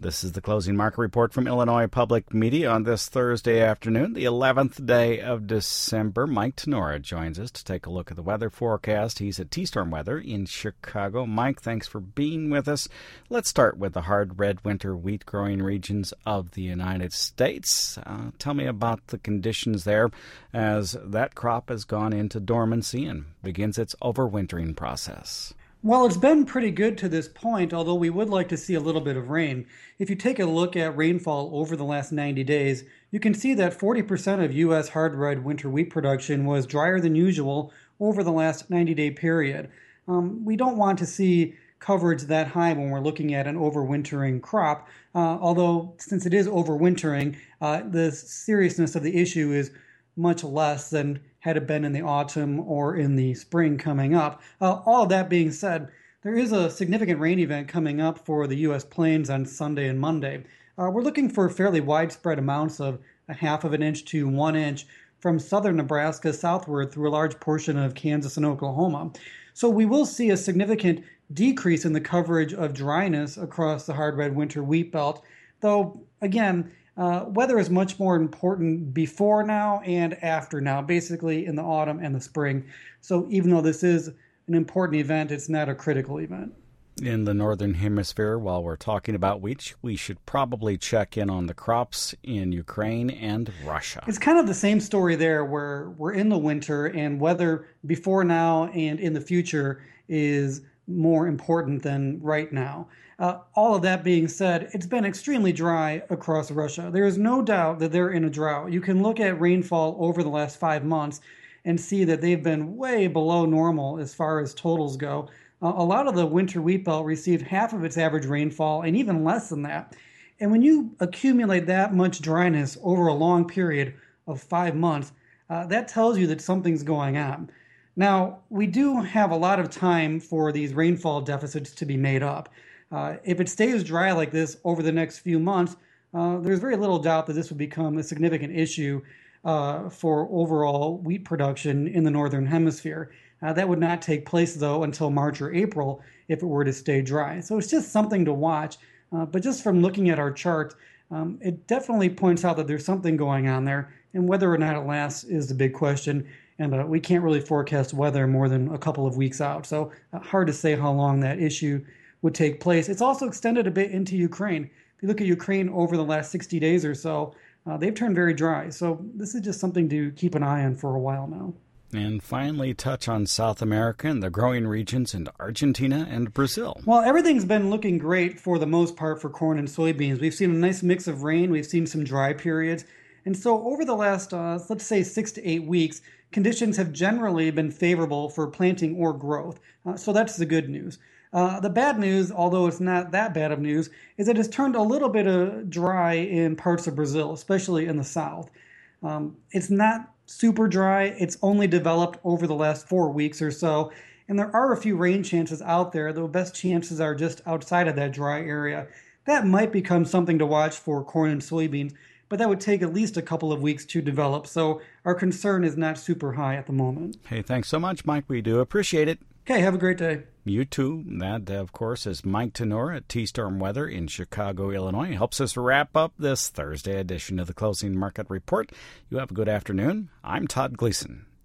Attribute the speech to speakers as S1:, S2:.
S1: This is the Closing Market Report from Illinois Public Media on this Thursday afternoon, the 11th day of December. Mike Tenora joins us to take a look at the weather forecast. He's at T-Storm Weather in Chicago. Mike, thanks for being with us. Let's start with the hard red winter wheat growing regions of the United States. Tell me about the conditions there as that crop has gone into dormancy and begins its overwintering process.
S2: Well, it's been pretty good to this point, although we would like to see a little bit of rain. If you take a look at rainfall over the last 90 days, you can see that 40% of U.S. hard red winter wheat production was drier than usual over the last 90-day period. We don't want to see coverage that high when we're looking at an overwintering crop, although since it is overwintering, the seriousness of the issue is much less than had it been in the autumn or in the spring coming up. All of that being said, there is a significant rain event coming up for the U.S. Plains on Sunday and Monday. We're looking for fairly widespread amounts of a half of an inch to 1 inch from southern Nebraska southward through a large portion of Kansas and Oklahoma. So we will see a significant decrease in the coverage of dryness across the hard red winter wheat belt, though, again, weather is much more important before now and after now, basically in the autumn and the spring. So even though this is an important event, it's not a critical event.
S1: In the Northern Hemisphere, while we're talking about wheat, we should probably check in on the crops in Ukraine and Russia.
S2: It's kind of the same story there, where we're in the winter and weather before now and in the future is more important than right now. All of that being said, it's been extremely dry across Russia. There is no doubt that they're in a drought. You can look at rainfall over the last 5 months and see that they've been way below normal as far as totals go. A lot of the winter wheat belt received half of its average rainfall and even less than that. And when you accumulate that much dryness over a long period of 5 months, that tells you that something's going on. Now, we do have a lot of time for these rainfall deficits to be made up. If it stays dry like this over the next few months, there's very little doubt that this would become a significant issue for overall wheat production in the Northern Hemisphere. That would not take place, though, until March or April if it were to stay dry. So it's just something to watch. But just from looking at our chart, it definitely points out that there's something going on there. And whether or not it lasts is the big question. And we can't really forecast weather more than a couple of weeks out. So hard to say how long that issue would take place. It's also extended a bit into Ukraine. If you look at Ukraine over the last 60 days or so, they've turned very dry. So this is just something to keep an eye on for a while now.
S1: And finally, touch on South America and the growing regions in Argentina and Brazil.
S2: Well, everything's been looking great for the most part for corn and soybeans. We've seen a nice mix of rain. We've seen some dry periods. And so over the last, let's say, 6 to 8 weeks, conditions have generally been favorable for planting or growth. So that's the good news. The bad news, although it's not that bad of news, is that it's turned a little bit dry in parts of Brazil, especially in the south. It's not super dry. It's only developed over the last 4 weeks or so. And there are a few rain chances out there. The best chances are just outside of that dry area. That might become something to watch for corn and soybeans, but that would take at least a couple of weeks to develop. So our concern is not super high at the moment.
S1: Hey, thanks so much, Mike. We do appreciate it.
S2: Okay, have a great day.
S1: You too. That, of course, is Mike Tenora at T-Storm Weather in Chicago, Illinois. He helps us wrap up this Thursday edition of the Closing Market Report. You have a good afternoon. I'm Todd Gleason.